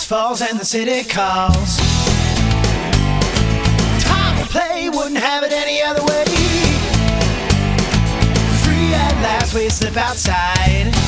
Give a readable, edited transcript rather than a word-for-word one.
falls and the city calls. Time to play, wouldn't have it any other way. Free at last, we slip outside.